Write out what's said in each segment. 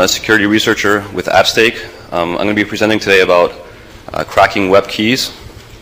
a security researcher with AppStake. I'm going to be presenting today about cracking web keys.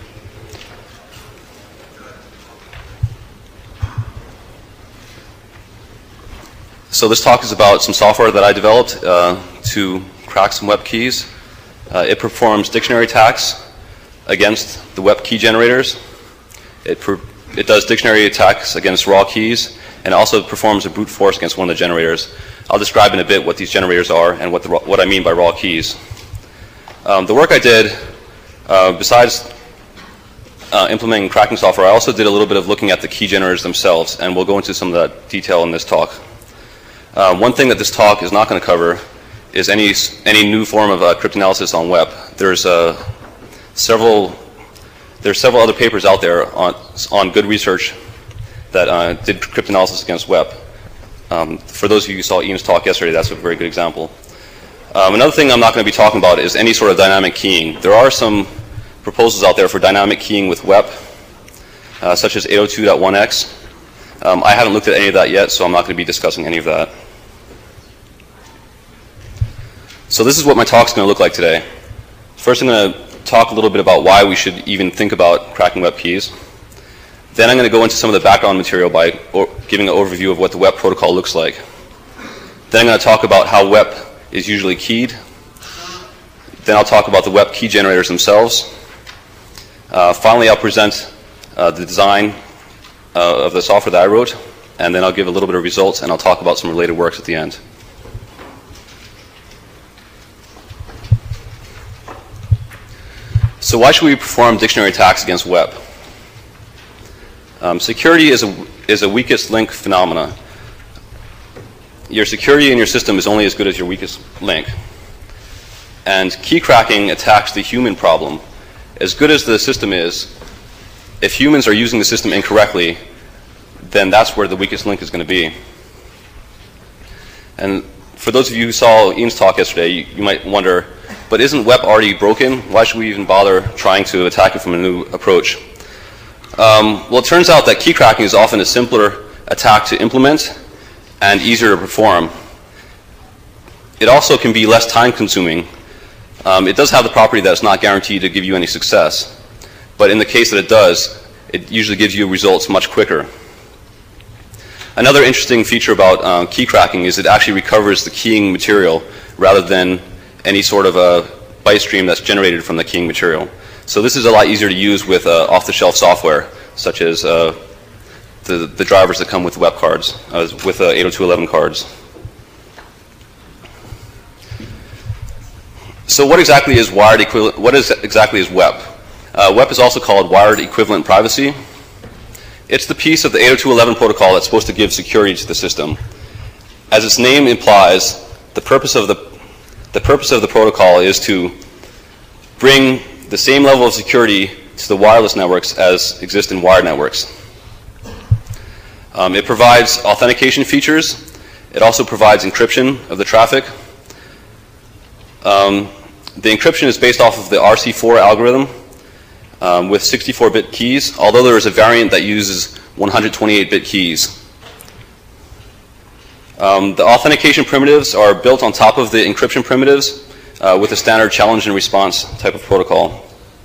So this talk is about some software that I developed to crack some web keys. It performs dictionary attacks against the web key generators. It does dictionary attacks against raw keys, and also performs a brute force against one of the generators. I'll describe in a bit what these generators are and what I mean by raw keys. The work I did, besides implementing cracking software, I also did a little bit of looking at the key generators themselves, and we'll go into some of that detail in this talk. One thing that this talk is not going to cover is any new form of cryptanalysis on web. There's several other papers out there on good research that did cryptanalysis against web. For those of you who saw Ian's talk yesterday, that's a very good example. Another thing I'm not going to be talking about is any sort of dynamic keying. There are some proposals out there for dynamic keying with web, such as 802.1x. I haven't looked at any of that yet, so I'm not going to be discussing any of that. So this is what my talk's going to look like today. First, I'm going to talk a little bit about why we should even think about cracking web keys. Then I'm going to go into some of the background material by giving an overview of what the web protocol looks like. Then I'm going to talk about how web is usually keyed. Then I'll talk about the web key generators themselves. Finally, I'll present the design of the software that I wrote, and then I'll give a little bit of results, and I'll talk about some related works at the end. So why should we perform dictionary attacks against web? Security is a weakest link phenomena. Your security in your system is only as good as your weakest link. And key cracking attacks the human problem. As good as the system is, if humans are using the system incorrectly, then that's where the weakest link is going to be. And for those of you who saw Ian's talk yesterday, you might wonder, but isn't web already broken? Why should we even bother trying to attack it from a new approach? Well, it turns out that key cracking is often a simpler attack to implement and easier to perform. It also can be less time consuming. It does have the property that it's not guaranteed to give you any success. But in the case that it does, it usually gives you results much quicker. Another interesting feature about key cracking is it actually recovers the keying material rather than any sort of a byte stream that's generated from the keying material. So this is a lot easier to use with off-the-shelf software, such as the drivers that come with web cards, with 802.11 cards. So what exactly is wired equivalent? What exactly is WEP? WEP is also called wired equivalent privacy. It's the piece of the 802.11 protocol that's supposed to give security to the system. As its name implies, the purpose of the protocol is to bring the same level of security to the wireless networks as exist in wired networks. It provides authentication features. It also provides encryption of the traffic. The encryption is based off of the RC4 algorithm with 64-bit keys, although there is a variant that uses 128-bit keys. The authentication primitives are built on top of the encryption primitives with a standard challenge and response type of protocol.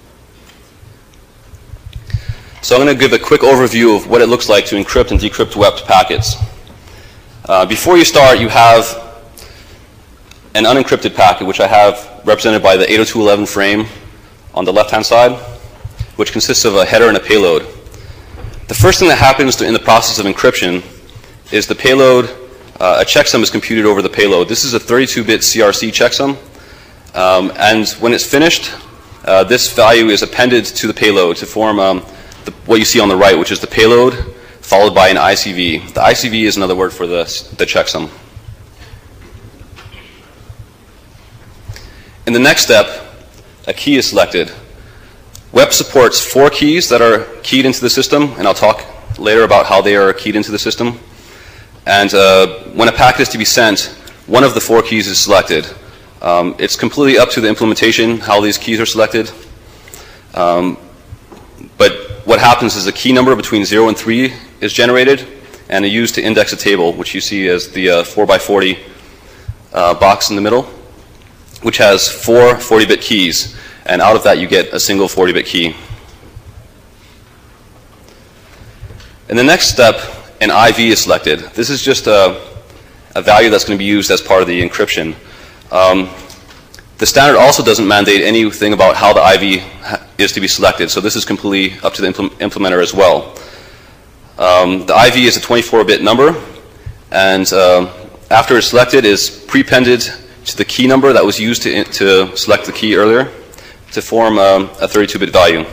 So I'm going to give a quick overview of what it looks like to encrypt and decrypt web packets. Before you start, you have an unencrypted packet, which I have represented by the 802.11 frame on the left-hand side, which consists of a header and a payload. The first thing that happens in the process of encryption is the payload, a checksum is computed over the payload. This is a 32-bit CRC checksum. And when it's finished, this value is appended to the payload to form what you see on the right, which is the payload followed by an ICV. The ICV is another word for the checksum. In the next step, a key is selected. WEP supports 4 keys that are keyed into the system, and I'll talk later about how they are keyed into the system. And when a packet is to be sent, one of the 4 keys is selected. It's completely up to the implementation how these keys are selected. But what happens is a key number between 0 and 3 is generated, and is used to index a table, which you see as the 4x40 box in the middle, which has 4 40-bit keys, and out of that you get a single 40-bit key. In the next step, an IV is selected. This is just a value that's going to be used as part of the encryption. The standard also doesn't mandate anything about how the IV is to be selected, so this is completely up to the implementer as well. The IV is a 24-bit number, and after it's selected, is prepended to the key number that was used to select the key earlier to form a 32-bit value.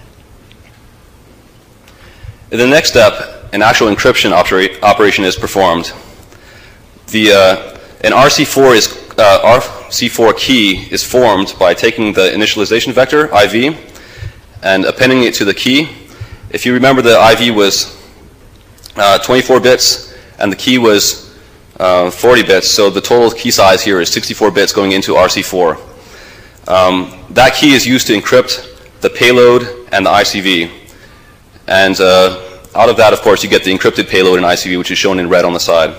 In the next step, an actual encryption operation is performed. An RC4 key is formed by taking the initialization vector, IV, and appending it to the key. If you remember, the IV was 24 bits, and the key was 40 bits, so the total key size here is 64 bits going into RC4. That key is used to encrypt the payload and the ICV. And out of that, of course, you get the encrypted payload and ICV, which is shown in red on the side.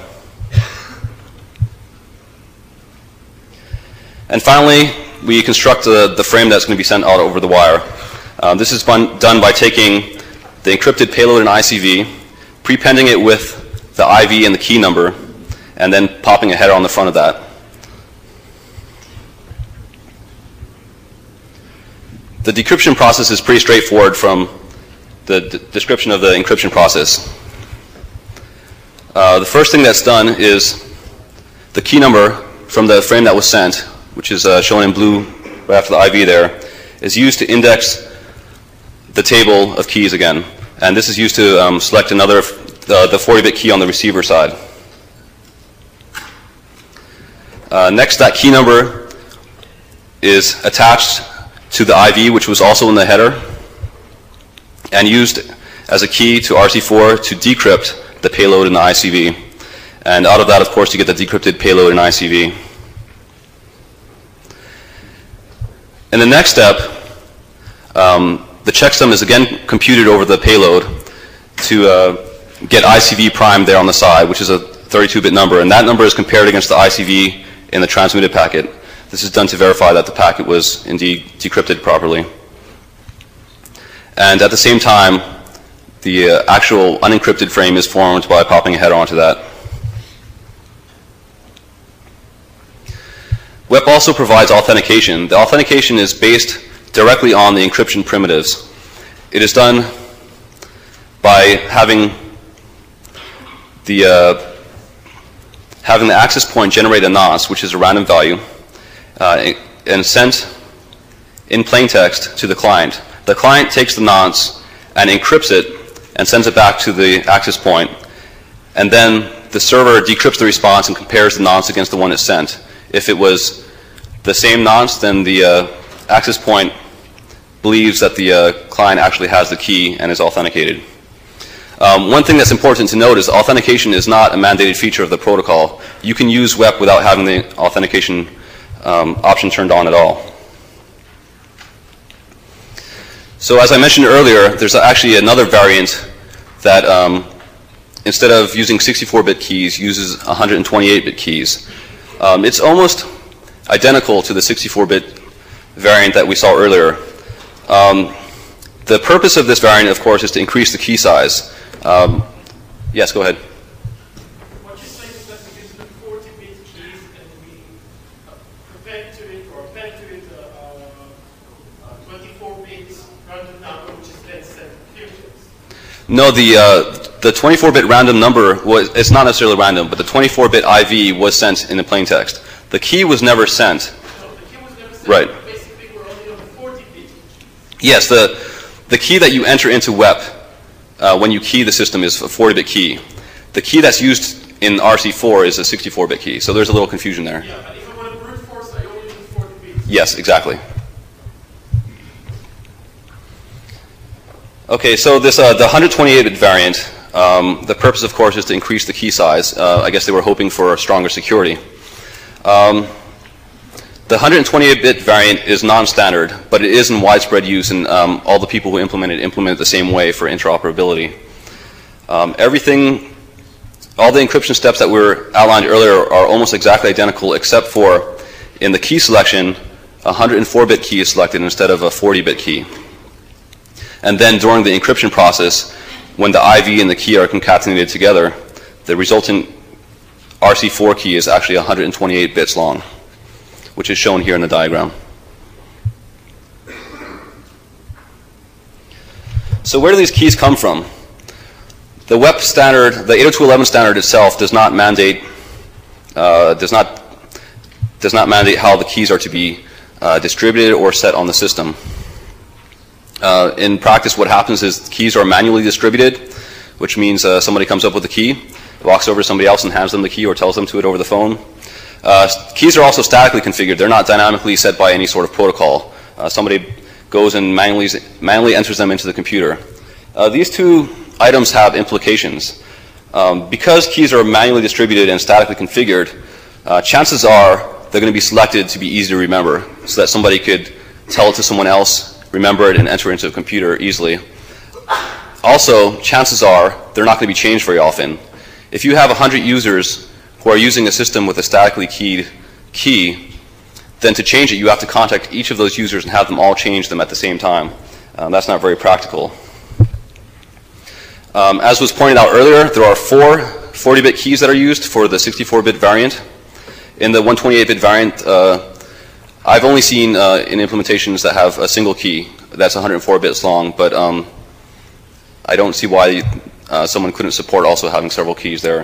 And finally, we construct the frame that's going to be sent out over the wire. This is done by taking the encrypted payload and ICV, prepending it with the IV and the key number, and then popping a header on the front of that. The decryption process is pretty straightforward from the description of the encryption process. The first thing that's done is the key number from the frame that was sent, which is shown in blue right after the IV there, is used to index the table of keys again. And this is used to select another, the 40-bit key on the receiver side. Next, that key number is attached to the IV, which was also in the header, and used as a key to RC4 to decrypt the payload and the ICV. And out of that, of course, you get the decrypted payload and ICV. In the next step, the checksum is again computed over the payload to get ICV prime there on the side, which is a 32-bit number, and that number is compared against the ICV in the transmitted packet. This is done to verify that the packet was indeed decrypted properly. And at the same time, the actual unencrypted frame is formed by popping a header onto that. WEP also provides authentication. The authentication is based directly on the encryption primitives. It is done by having the access point generate a nonce, which is a random value, and sent in plain text to the client. The client takes the nonce and encrypts it and sends it back to the access point, and then the server decrypts the response and compares the nonce against the one it sent. If it was the same nonce, then the access point believes that the client actually has the key and is authenticated. One thing that's important to note is authentication is not a mandated feature of the protocol. You can use WEP without having the authentication option turned on at all. So as I mentioned earlier, there's actually another variant that instead of using 64-bit keys, uses 128-bit keys. It's almost identical to the 64-bit variant that we saw earlier. The purpose of this variant, of course, is to increase the key size. Yes, go ahead. What you're saying is that we use the 40-bit keys and we append to it or append to it 24-bit random number, which is then sent fusions. No, the 24-bit random number it's not necessarily random, but the 24-bit IV was sent in the plain text. The key was never sent. No, the key was never sent. Right. But basically, we're only on the 40-bit. Yes, the key that you enter into WEP when you key the system is a 40-bit key. The key that's used in RC4 is a 64-bit key, so there's a little confusion there. Yeah, but if I want to brute force, I only need 40 bits. Yes, exactly. Okay, so this the 128-bit variant, the purpose, of course, is to increase the key size. I guess they were hoping for stronger security. The 128-bit variant is non-standard, but it is in widespread use, and all the people who implement it the same way for interoperability. Everything all the encryption steps that were outlined earlier are almost exactly identical, except for in the key selection, a 104-bit key is selected instead of a 40-bit key. And then during the encryption process, when the IV and the key are concatenated together, the resultant RC4 key is actually 128 bits long, which is shown here in the diagram. So where do these keys come from? The WEP standard, the 802.11 standard itself does not mandate how the keys are to be distributed or set on the system. In practice, what happens is keys are manually distributed, which means somebody comes up with a key, walks over to somebody else and hands them the key or tells them to it over the phone. Keys are also statically configured. They're not dynamically set by any sort of protocol. Somebody goes and manually enters them into the computer. These two items have implications. Because keys are manually distributed and statically configured, chances are they're going to be selected to be easy to remember so that somebody could tell it to someone else, remember it, and enter it into a computer easily. Also, chances are they're not going to be changed very often. If you have 100 users who are using a system with a statically keyed key, then to change it, you have to contact each of those users and have them all change them at the same time. That's not very practical. As was pointed out earlier, there are 4 40-bit keys that are used for the 64-bit variant. In the 128-bit variant, I've only seen in implementations that have a single key that's 104 bits long, but I don't see why someone couldn't support also having several keys there.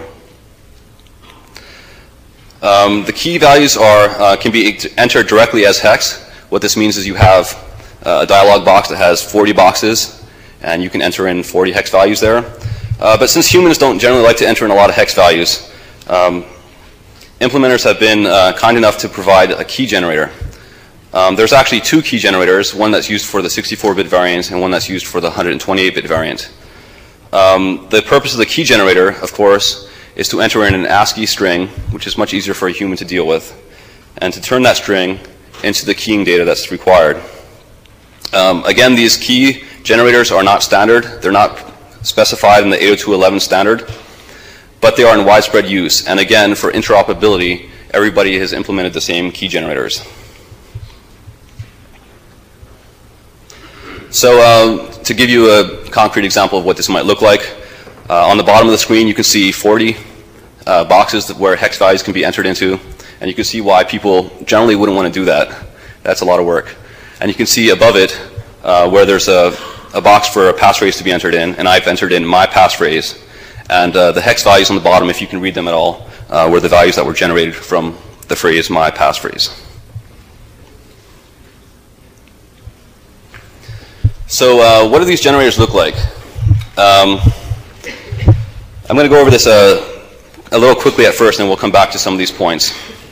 The key values can be entered directly as hex. What this means is you have a dialog box that has 40 boxes, and you can enter in 40 hex values there. But since humans don't generally like to enter in a lot of hex values, implementers have been kind enough to provide a key generator. There's actually 2 key generators, one that's used for the 64-bit variant and one that's used for the 128-bit variant. The purpose of the key generator, of course, is to enter in an ASCII string, which is much easier for a human to deal with, and to turn that string into the keying data that's required. Again, these key generators are not standard. They're not specified in the 802.11 standard, but they are in widespread use. And again, for interoperability, everybody has implemented the same key generators. So to give you a concrete example of what this might look like, on the bottom of the screen you can see 40 boxes where hex values can be entered into, and you can see why people generally wouldn't want to do that. That's a lot of work. And you can see above it where there's a box for a passphrase to be entered in, and I've entered in my passphrase. And the hex values on the bottom, if you can read them at all, were the values that were generated from the phrase my passphrase. So what do these generators look like? I'm going to go over this a little quickly at first, and we'll come back to some of these points.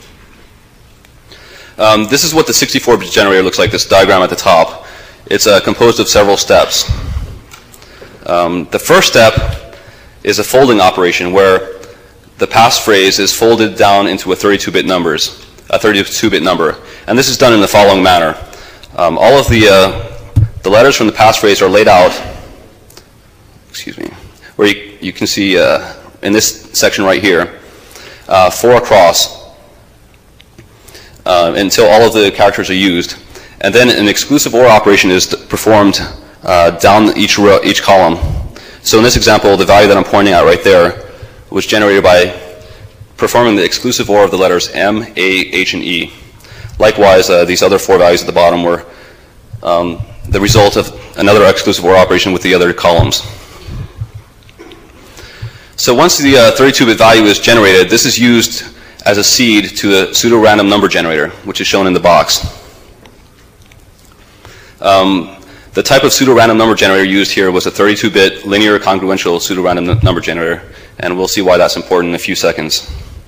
This is what the 64-bit generator looks like, this diagram at the top. It's composed of several steps. The first step is a folding operation where the passphrase is folded down into a 32-bit number. And this is done in the following manner. All of the letters from the passphrase are laid out, where you can see in this section right here, 4 across until all of the characters are used. And then an exclusive OR operation is performed down each column. So in this example, the value that I'm pointing out right there was generated by performing the exclusive OR of the letters M, A, H, and E. Likewise, these other 4 values at the bottom were the result of another exclusive OR operation with the other columns. So once the 32-bit value is generated, this is used as a seed to the pseudo-random number generator, which is shown in the box. The type of pseudo-random number generator used here was a 32-bit linear congruential pseudo-random number generator, and we'll see why that's important in a few seconds.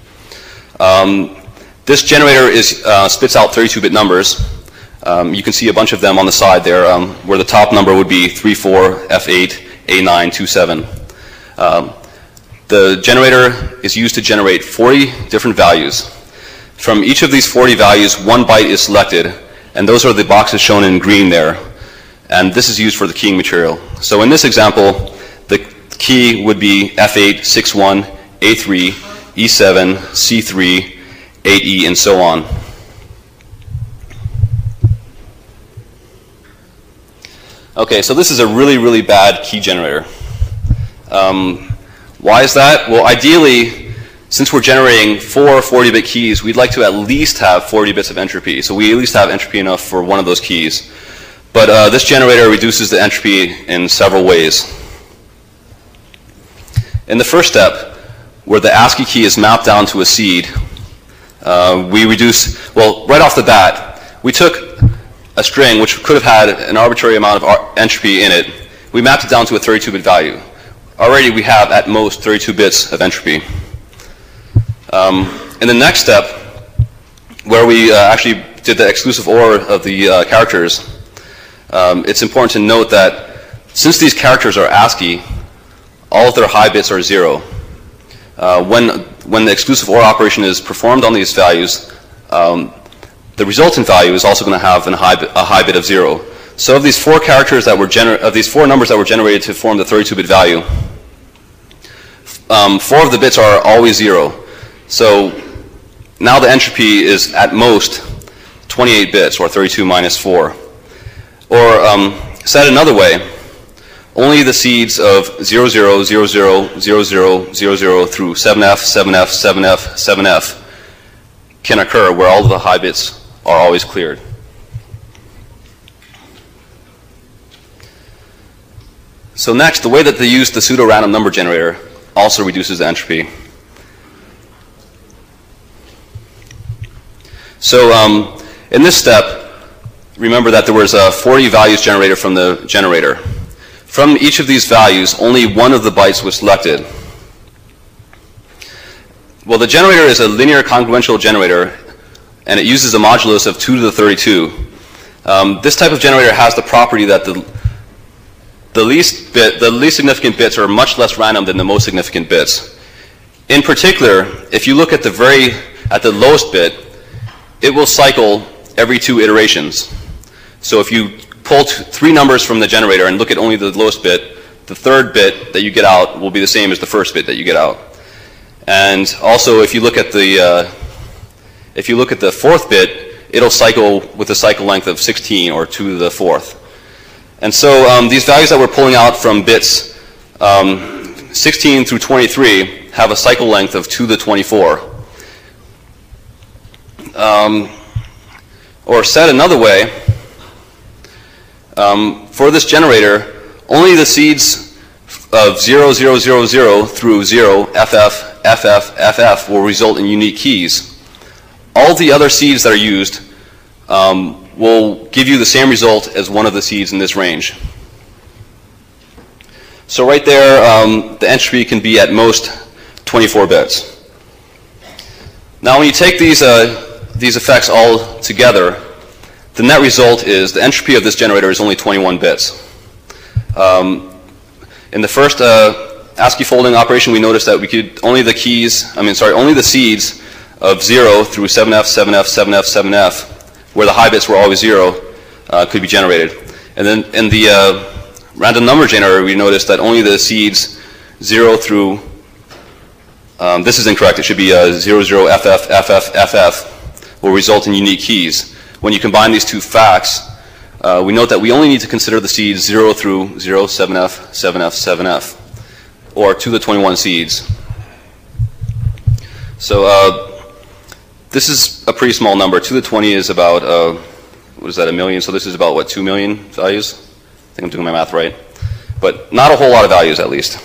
This generator spits out 32-bit numbers. You can see a bunch of them on the side there, where the top number would be 34, F8, A9, 27. The generator is used to generate 40 different values. From each of these 40 values, 1 byte is selected, and those are the boxes shown in green there. And this is used for the keying material. So in this example, the key would be F8, 61, A3, E7, C3, 8E, and so on. Okay, so this is a really, really bad key generator. Why is that? Well, ideally, since we're generating 4 40-bit keys, we'd like to at least have 40 bits of entropy. So we at least have entropy enough for one of those keys. But this generator reduces the entropy in several ways. In the first step, where the ASCII key is mapped down to a seed, we reduce, well, right off the bat, we took a string which could have had an arbitrary amount of entropy in it. We mapped it down to a 32-bit value. Already we have at most 32 bits of entropy. In the next step, where we actually did the exclusive OR of the characters, it's important to note that since these characters are ASCII, all of their high bits are 0. When the exclusive OR operation is performed on these values, the resultant value is also going to have a high bit of 0. So of these 4 characters that were of these 4 numbers that were generated to form the 32-bit value, 4 of the bits are always 0. So now the entropy is at most 28 bits, or 32 minus 4. Or said another way, only the seeds of 00, 00, 00, 00, 00 through 7F, 7F, 7F, 7F can occur where all of the high bits are always cleared. So next, the way that they use the pseudo-random number generator also reduces the entropy. So in this step, remember that there was a 40 values generated from the generator. From each of these values, only one of the bytes was selected. Well, the generator is a linear congruential generator, and it uses a modulus of 2 to the 32. This type of generator has the property that the least significant bits are much less random than the most significant bits. In particular, if you look at the lowest bit, it will cycle every 2 iterations. So if you pull 3 numbers from the generator and look at only the lowest bit, the 3rd bit that you get out will be the same as the 1st bit that you get out. And also, if you look at the 4th bit, it'll cycle with a cycle length of 16, or 2 to the 4th. And so these values that we're pulling out from bits 16 through 23 have a cycle length of 2 to the 24. Or said another way, for this generator, only the seeds of 0, 0, 0, 0 through 0, FF, FF, FF will result in unique keys. All the other seeds that are used will give you the same result as one of the seeds in this range. So right there, the entropy can be at most 24 bits. Now when you take these effects all together, the net result is the entropy of this generator is only 21 bits. In the first ASCII folding operation, we noticed that we could only the seeds of 0 through 7F, 7F, 7F, 7F, where the high bits were always 0, could be generated. And then in the random number generator, we noticed that only the seeds 0 through, this is incorrect, it should be 00, FF, FF, FF, will result in unique keys. When you combine these 2 facts, we note that we only need to consider the seeds 0 through 0, 7F, 7F, 7F, or 2 to the 21 seeds. So this is a pretty small number. 2 to the 20 is about, what is that, 1 million? So this is about, what, 2 million values? I think I'm doing my math right. But not a whole lot of values, at least.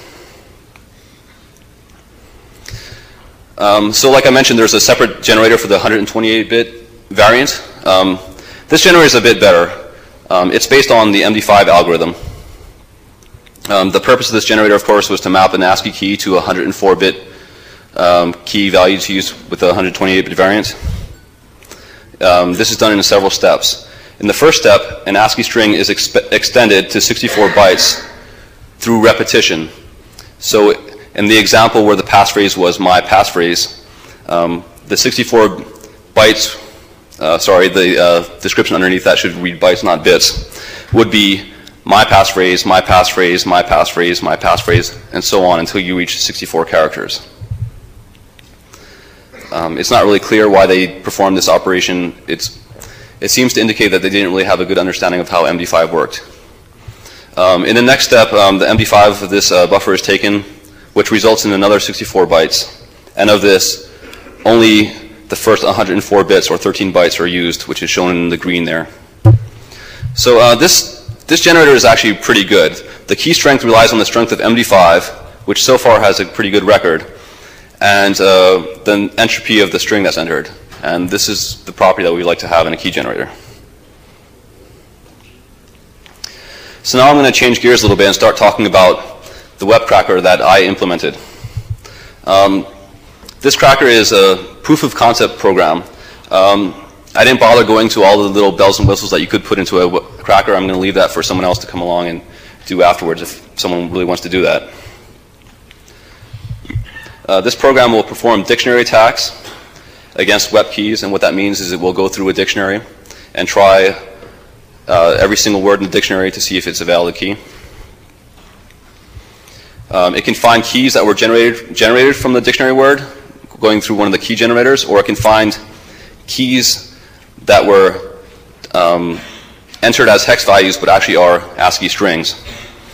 So like I mentioned, there's a separate generator for the 128-bit variant. This generator is a bit better. It's based on the MD5 algorithm. The purpose of this generator, of course, was to map an ASCII key to a 104-bit key value to use with the 128-bit variant. This is done in several steps. In the first step, an ASCII string is extended to 64 bytes through repetition. So in the example where the passphrase was my passphrase, the 64 bytes, the description underneath that should read bytes, not bits, would be my passphrase, my passphrase, my passphrase, my passphrase, and so on until you reach 64 characters. It's not really clear why they performed this operation. It seems to indicate that they didn't really have a good understanding of how MD5 worked. In the next step, the MD5 of this buffer is taken, which results in another 64 bytes. And of this, only the first 104 bits, or 13 bytes, are used, which is shown in the green there. So this generator is actually pretty good. The key strength relies on the strength of MD5, which so far has a pretty good record, and the entropy of the string that's entered. And this is the property that we like to have in a key generator. So now I'm going to change gears a little bit and start talking about the web cracker that I implemented. This cracker is a proof of concept program. I didn't bother going to all the little bells and whistles that you could put into a cracker. I'm going to leave that for someone else to come along and do afterwards if someone really wants to do that. This program will perform dictionary attacks against web keys, and what that means is it will go through a dictionary and try every single word in the dictionary to see if it's a valid key. It can find keys that were generated from the dictionary word going through one of the key generators, or it can find keys that were entered as hex values but actually are ASCII strings.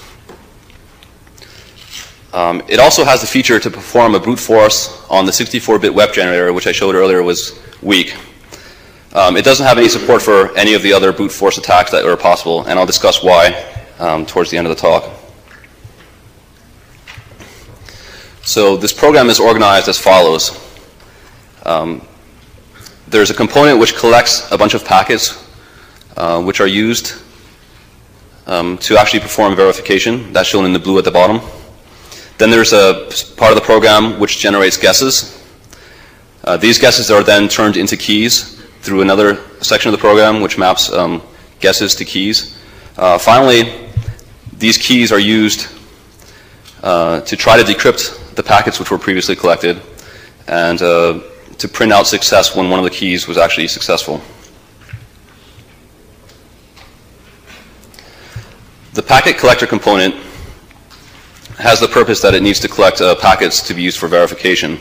It also has the feature to perform a brute force on the 64-bit web generator, which I showed earlier was weak. It doesn't have any support for any of the other brute force attacks that are possible, and I'll discuss why towards the end of the talk. So this program is organized as follows. There's a component which collects a bunch of packets which are used to actually perform verification. That's shown in the blue at the bottom. Then there's a part of the program which generates guesses. These guesses are then turned into keys through another section of the program which maps guesses to keys. Finally, these keys are used to try to decrypt the packets which were previously collected and to print out success when one of the keys was actually successful. The packet collector component has the purpose that it needs to collect packets to be used for verification.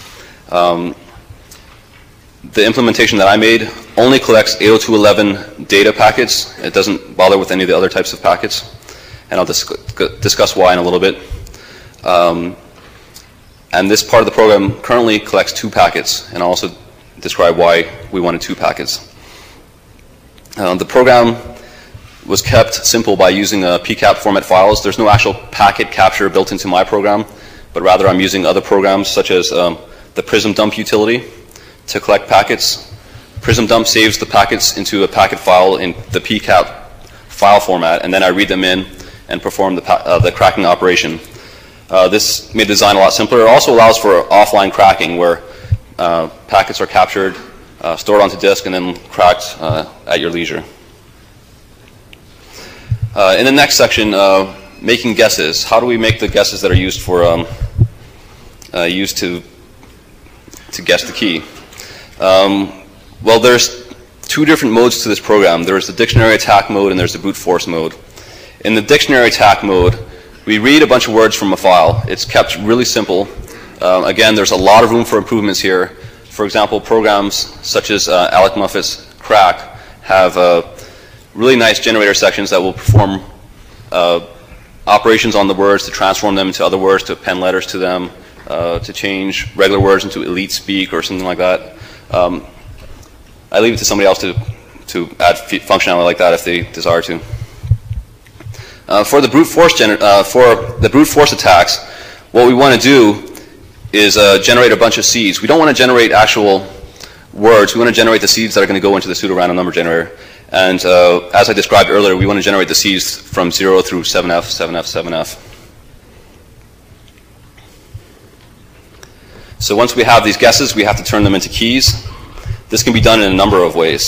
The implementation that I made only collects 802.11 data packets. It doesn't bother with any of the other types of packets, and I'll discuss why in a little bit. And this part of the program currently collects 2 packets, and I'll also describe why we wanted 2 packets. The program was kept simple by using PCAP format files. There's no actual packet capture built into my program, but rather I'm using other programs such as the Prism Dump utility to collect packets. Prism Dump saves the packets into a packet file in the PCAP file format, and then I read them in and perform the cracking operation. This made the design a lot simpler. It also allows for offline cracking where packets are captured, stored onto disk, and then cracked at your leisure. In the next section, making guesses. How do we make the guesses that are used for used to guess the key? Well, there's 2 different modes to this program. There's the dictionary attack mode and there's the brute force mode. In the dictionary attack mode, we read a bunch of words from a file. It's kept really simple. Again, there's a lot of room for improvements here. For example, programs such as Alec Muffet's Crack have really nice generator sections that will perform operations on the words to transform them into other words, to append letters to them, to change regular words into elite speak or something like that. I leave it to somebody else to add functionality like that if they desire to. For the brute force attacks, what we want to do is generate a bunch of seeds. We don't want to generate actual words. We want to generate the seeds that are going to go into the pseudo-random number generator. And as I described earlier, we want to generate the seeds from 0 through 7F, 7F, 7F. So once we have these guesses, we have to turn them into keys. This can be done in a number of ways.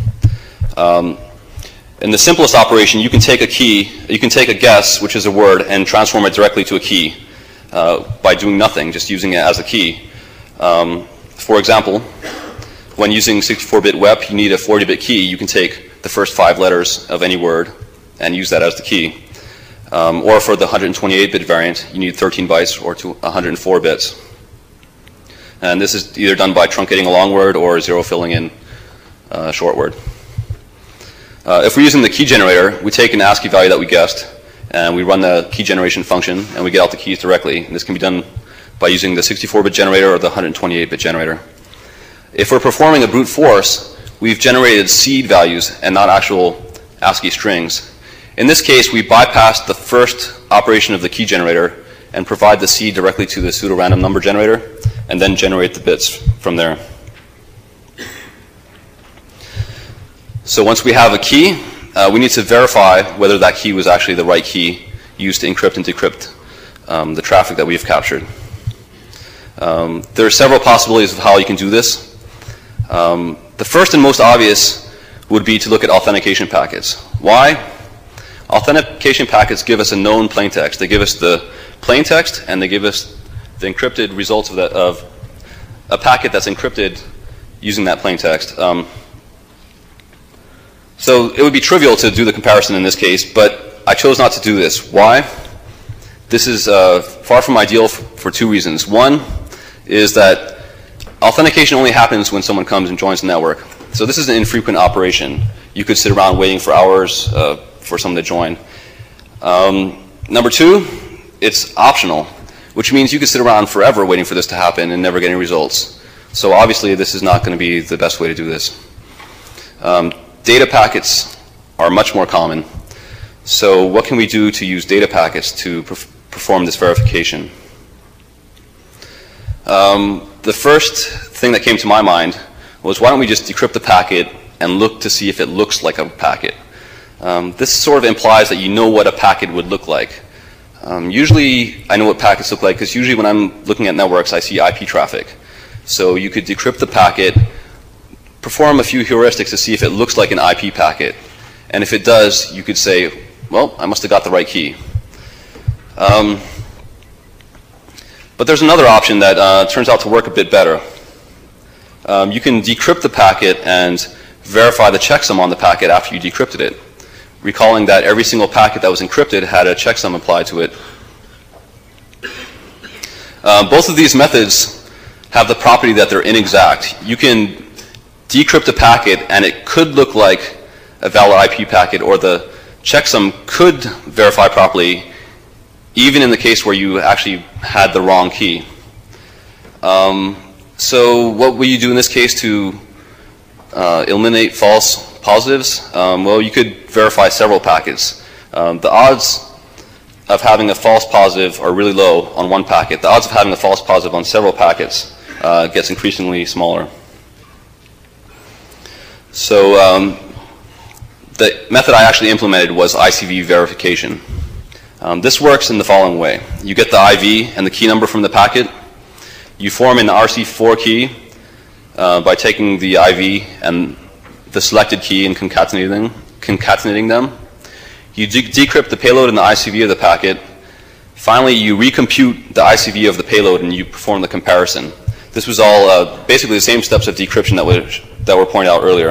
In the simplest operation, you can take a guess, which is a word, and transform it directly to a key by doing nothing, just using it as a key. For example, when using 64-bit web, you need a 40-bit key. You can take the first 5 letters of any word and use that as the key. Or for the 128-bit variant, you need 13 bytes or 104 bits. And this is either done by truncating a long word or zero filling in a short word. If we're using the key generator, we take an ASCII value that we guessed, and we run the key generation function, and we get out the keys directly. And this can be done by using the 64-bit generator or the 128-bit generator. If we're performing a brute force, we've generated seed values and not actual ASCII strings. In this case, we bypass the first operation of the key generator and provide the seed directly to the pseudo-random number generator, and then generate the bits from there. So once we have a key, we need to verify whether that key was actually the right key used to encrypt and decrypt the traffic that we've captured. There are several possibilities of how you can do this. The first and most obvious would be to look at authentication packets. Why? Authentication packets give us a known plaintext. They give us the plaintext, and they give us the encrypted results of a packet that's encrypted using that plaintext. So it would be trivial to do the comparison in this case, but I chose not to do this. Why? This is far from ideal for two reasons. One is that authentication only happens when someone comes and joins the network. So this is an infrequent operation. You could sit around waiting for hours for someone to join. Number two, it's optional, which means you could sit around forever waiting for this to happen and never get any results. So obviously this is not going to be the best way to do this. Data packets are much more common. So what can we do to use data packets to perform this verification? The first thing that came to my mind was, why don't we just decrypt the packet and look to see if it looks like a packet? This sort of implies that you know what a packet would look like. Usually I know what packets look like because usually when I'm looking at networks I see IP traffic. So you could decrypt the packet, perform a few heuristics to see if it looks like an IP packet. And if it does, you could say, well, I must have got the right key. But there's another option that turns out to work a bit better. You can decrypt the packet and verify the checksum on the packet after you decrypted it, recalling that every single packet that was encrypted had a checksum applied to it. Both of these methods have the property that they're inexact. You can decrypt a packet and it could look like a valid IP packet, or the checksum could verify properly even in the case where you actually had the wrong key. So what will you do in this case to eliminate false positives? Well, you could verify several packets. The odds of having a false positive are really low on one packet. The odds of having a false positive on several packets gets increasingly smaller. So the method I actually implemented was ICV verification. This works in the following way. You get the IV and the key number from the packet. You form an RC4 key by taking the IV and the selected key and concatenating them. You decrypt the payload and the ICV of the packet. Finally, you recompute the ICV of the payload and you perform the comparison. This was all basically the same steps of decryption that were pointed out earlier.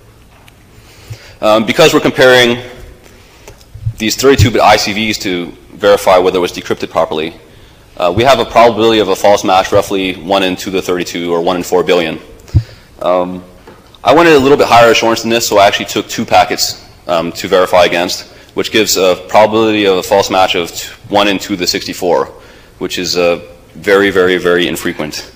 Because we're comparing these 32-bit ICVs to verify whether it was decrypted properly, we have a probability of a false match roughly 1 in 2 to the 32 or 1 in 4 billion. I wanted a little bit higher assurance than this, so I actually took 2 packets to verify against, which gives a probability of a false match of 1 in 2 to the 64, which is very, very, very infrequent.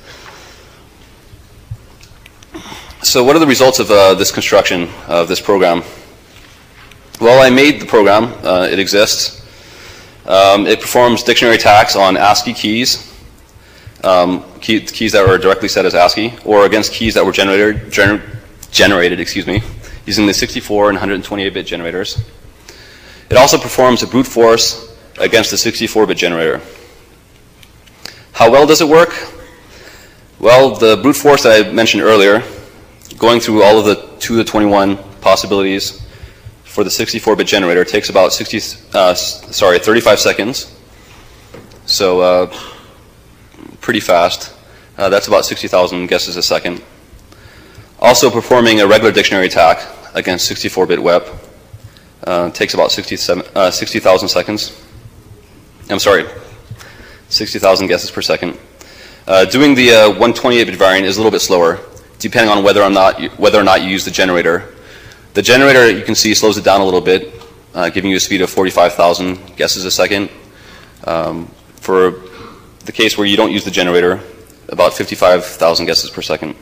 So what are the results of this construction of this program? Well, I made the program. It exists. It performs dictionary attacks on ASCII keys, keys that were directly set as ASCII, or against keys that were generated, using the 64 and 128-bit generators. It also performs a brute force against the 64-bit generator. How well does it work? Well, the brute force that I mentioned earlier, going through all of the 2 to the 21 possibilities for the 64-bit generator, takes about 35 seconds. So pretty fast. That's about 60,000 guesses a second. Also performing a regular dictionary attack against 64-bit web takes about 60,000 seconds. I'm sorry, 60,000 guesses per second. Doing the 128-bit variant is a little bit slower, depending on whether or not you use the generator. The generator, you can see, slows it down a little bit, giving you a speed of 45,000 guesses a second. For the case where you don't use the generator, about 55,000 guesses per second.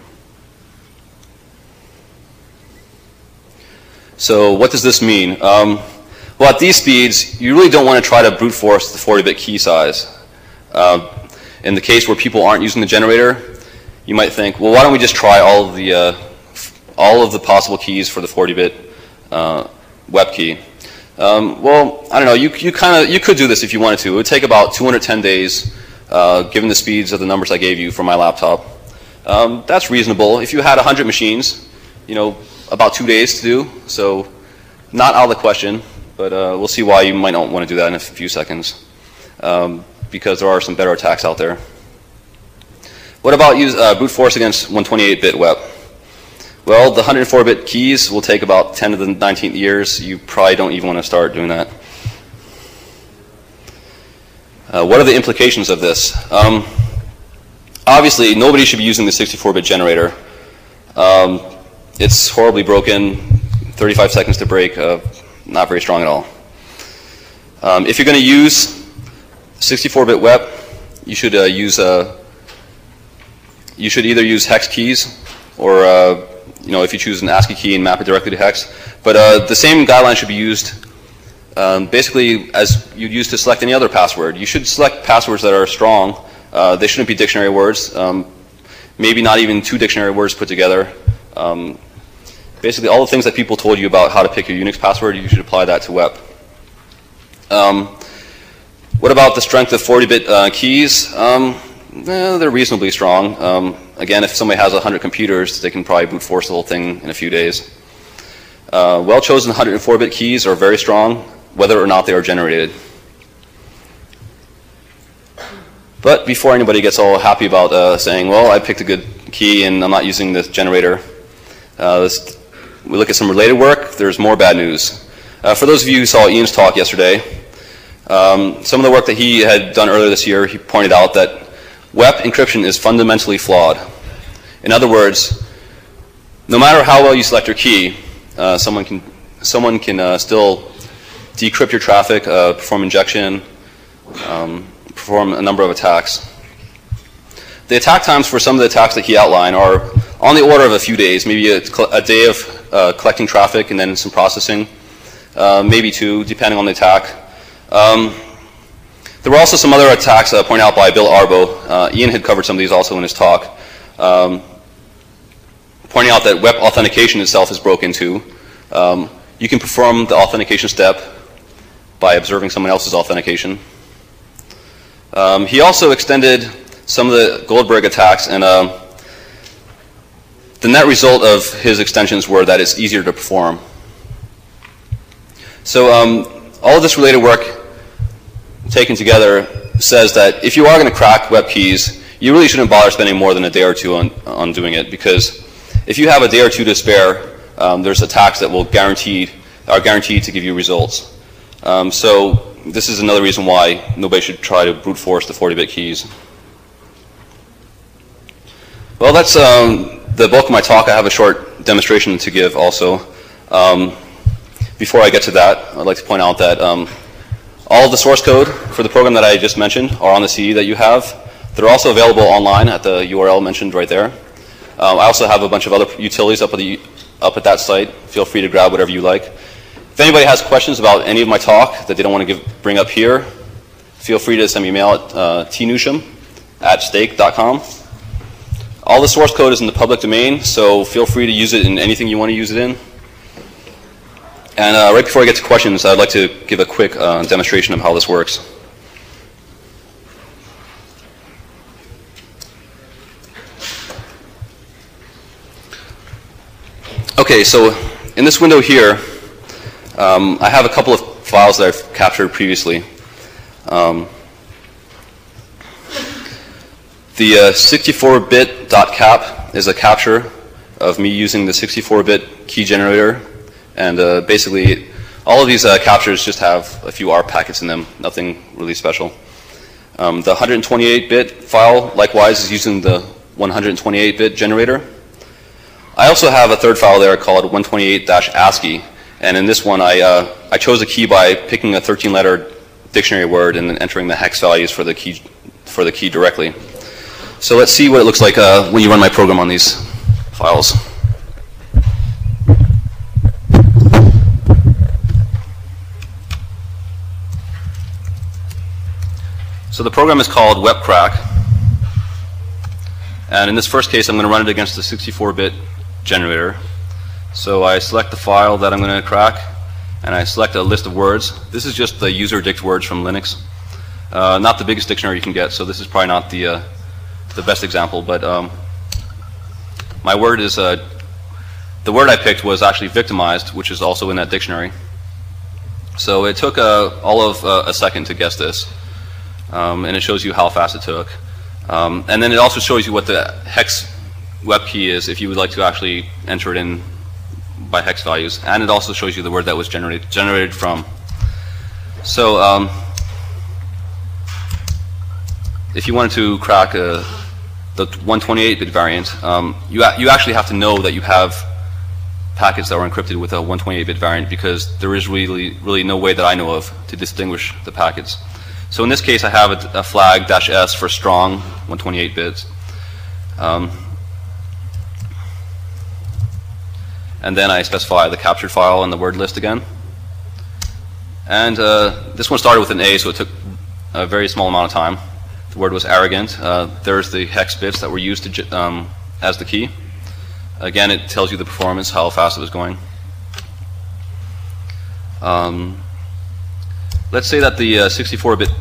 So what does this mean? Well, at these speeds, you really don't want to try to brute force the 40-bit key size. In the case where people aren't using the generator, you might think, well, why don't we just try all of the possible keys for the 40-bit web key? Well, I don't know. You could do this if you wanted to. It would take about 210 days, given the speeds of the numbers I gave you for my laptop. That's reasonable. If you had 100 machines, about 2 days to do. So, not out of the question. But we'll see why you might not want to do that in a few seconds, because there are some better attacks out there. What about brute force against 128-bit web? Well, the 104-bit keys will take about 10 to the 19th years. You probably don't even want to start doing that. What are the implications of this? Obviously, nobody should be using the 64-bit generator. It's horribly broken, 35 seconds to break, not very strong at all. If you're going to use 64-bit web, you should either use hex keys or if you choose an ASCII key and map it directly to hex. But the same guideline should be used basically as you'd use to select any other password. You should select passwords that are strong. They shouldn't be dictionary words. Maybe not even 2 dictionary words put together. Basically, all the things that people told you about how to pick your Unix password, you should apply that to web. What about the strength of 40-bit keys? They're reasonably strong. Again, if somebody has 100 computers, they can probably brute force the whole thing in a few days. Well-chosen 104-bit keys are very strong, whether or not they are generated. But before anybody gets all happy about saying, well, I picked a good key and I'm not using this generator, we look at some related work. There's more bad news. For those of you who saw Ian's talk yesterday, some of the work that he had done earlier this year, he pointed out that web encryption is fundamentally flawed. In other words, no matter how well you select your key, someone can still decrypt your traffic, perform injection, perform a number of attacks. The attack times for some of the attacks that he outlined are on the order of a few days, maybe a day of collecting traffic and then some processing, maybe 2, depending on the attack. There were also some other attacks pointed out by Bill Arbo. Ian had covered some of these also in his talk, pointing out that web authentication itself is broken too. You can perform the authentication step by observing someone else's authentication. He also extended some of the Goldberg attacks, and the net result of his extensions were that it's easier to perform. So all of this related work taken together says that if you are going to crack web keys, you really shouldn't bother spending more than a day or 2 on doing it, because if you have a day or 2 to spare, there's attacks that are guaranteed to give you results. So this is another reason why nobody should try to brute force the 40-bit keys. Well, that's the bulk of my talk. I have a short demonstration to give also. Before I get to that, I'd like to point out that all of the source code for the program that I just mentioned are on the CD that you have. They're also available online at the URL mentioned right there. I also have a bunch of other utilities up at that site. Feel free to grab whatever you like. If anybody has questions about any of my talk that they don't want to bring up here, feel free to send me an email at tnewsham@stake.com. All the source code is in the public domain, so feel free to use it in anything you want to use it in. And right before I get to questions, I'd like to give a quick demonstration of how this works. Okay, so in this window here, I have a couple of files that I've captured previously. The 64bit.cap is a capture of me using the 64-bit key generator, and basically all of these captures just have a few ARP packets in them, nothing really special. The 128-bit file, likewise, is using the 128-bit generator. I also have a third file there called 128-ASCII, and in this one I chose a key by picking a 13-letter dictionary word and then entering the hex values for the key directly. So let's see what it looks like when you run my program on these files. So the program is called WebCrack, and in this first case I'm going to run it against the 64-bit generator. So I select the file that I'm going to crack, and I select a list of words. This is just the user dict words from Linux. Not the biggest dictionary you can get, so this is probably not the best example, but my word is, the word I picked was actually victimized, which is also in that dictionary. So it took all of a second to guess this. And it shows you how fast it took. And then it also shows you what the hex web key is if you would like to actually enter it in by hex values. And it also shows you the word that was generated from. So if you wanted to crack the 128-bit variant, you actually have to know that you have packets that were encrypted with a 128-bit variant, because there is really no way that I know of to distinguish the packets. So in this case, I have a flag -S for strong 128 bits. And then I specify the captured file and the word list again. And this one started with an A, so it took a very small amount of time. The word was arrogant. There's the hex bits that were used to, as the key. Again, it tells you the performance, how fast it was going. Let's say that the 64-bit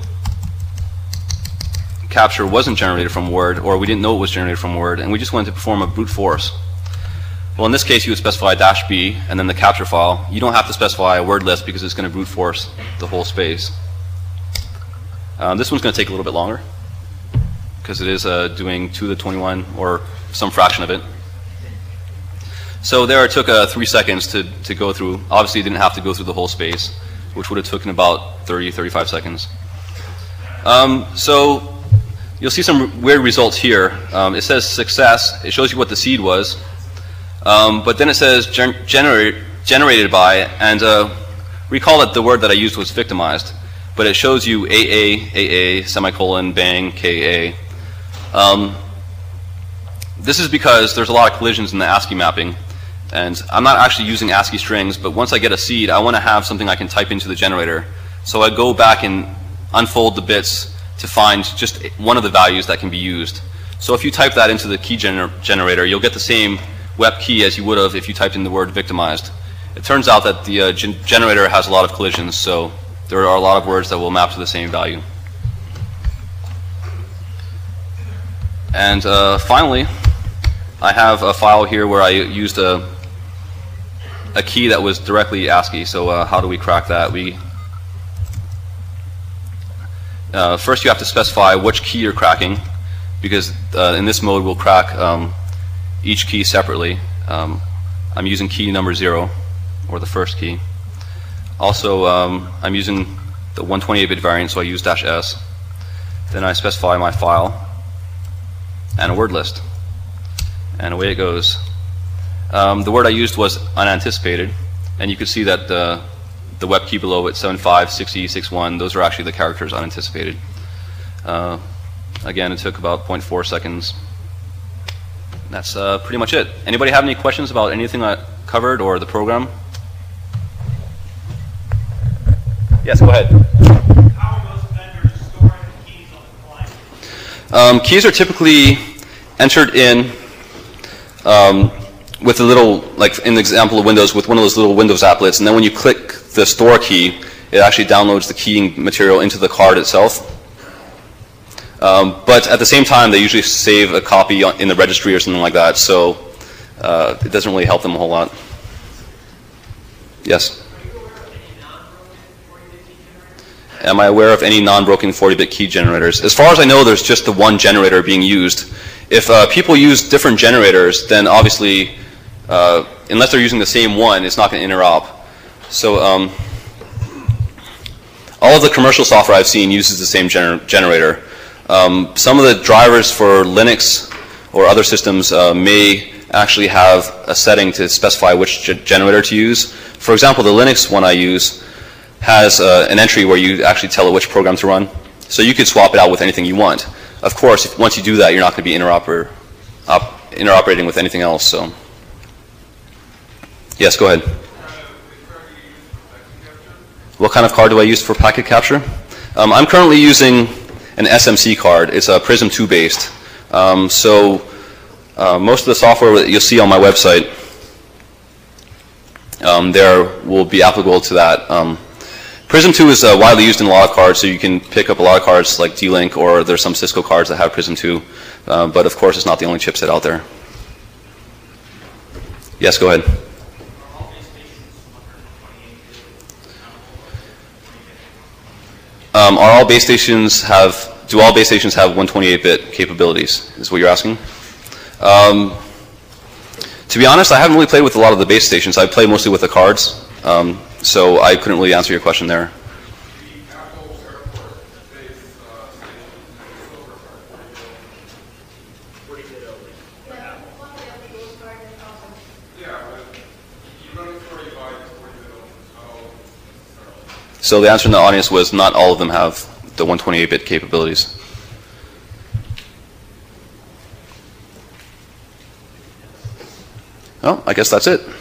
capture wasn't generated from Word, or we didn't know it was generated from Word, and we just wanted to perform a brute force. Well, in this case, you would specify -B and then the capture file. You don't have to specify a word list because it's going to brute force the whole space. This one's going to take a little bit longer because it is doing 2 to the 21 or some fraction of it. So there it took 3 seconds to go through. Obviously, it didn't have to go through the whole space, which would have taken about 30, 35 seconds. So you'll see some weird results here. It says success. It shows you what the seed was. But then it says generated by, and recall that the word that I used was victimized. But it shows you AA, semicolon, bang, KA. This is because there's a lot of collisions in the ASCII mapping. And I'm not actually using ASCII strings, but once I get a seed, I want to have something I can type into the generator. So I go back and unfold the bits to find just one of the values that can be used. So if you type that into the key generator, you'll get the same web key as you would have if you typed in the word victimized. It turns out that the generator has a lot of collisions, so there are a lot of words that will map to the same value. And finally, I have a file here where I used a key that was directly ASCII. So how do we crack that? First you have to specify which key you're cracking, because in this mode we'll crack each key separately. I'm using key number 0, or the first key. Also, I'm using the 128-bit variant, so I use -S. Then I specify my file and a word list. And away it goes. The word I used was unanticipated, and you can see that the web key below it, 75, 60, 61, those are actually the characters unanticipated. Again, it took about 0.4 seconds. That's pretty much it. Anybody have any questions about anything I covered or the program? Yes, go ahead. How are most vendors storing the keys on the client? Keys are typically entered in with a little, like in the example of Windows, with one of those little Windows applets, and then when you click the store key, it actually downloads the keying material into the card itself. But at the same time, they usually save a copy in the registry or something like that, so it doesn't really help them a whole lot. Yes? Am I aware of any non-broken 40-bit key generators? As far as I know, there's just the one generator being used. If people use different generators, then obviously, unless they're using the same one, it's not going to interop. So all of the commercial software I've seen uses the same generator. Some of the drivers for Linux or other systems may actually have a setting to specify which generator to use. For example, the Linux one I use has an entry where you actually tell it which program to run. So you could swap it out with anything you want. Of course, once you do that, you're not going to be interoperating with anything else. So, yes, go ahead. What kind of card do I use for packet capture? I'm currently using an SMC card. It's a Prism 2 based. Most of the software that you'll see on my website there will be applicable to that. Prism 2 is widely used in a lot of cards, so you can pick up a lot of cards like D-Link, or there's some Cisco cards that have Prism 2. But of course, it's not the only chipset out there. Yes, go ahead. Do all base stations have 128-bit capabilities, is what you're asking? To be honest, I haven't really played with a lot of the base stations. I play mostly with the cards, so I couldn't really answer your question there. So the answer in the audience was not all of them have the 128-bit capabilities. Well, I guess that's it.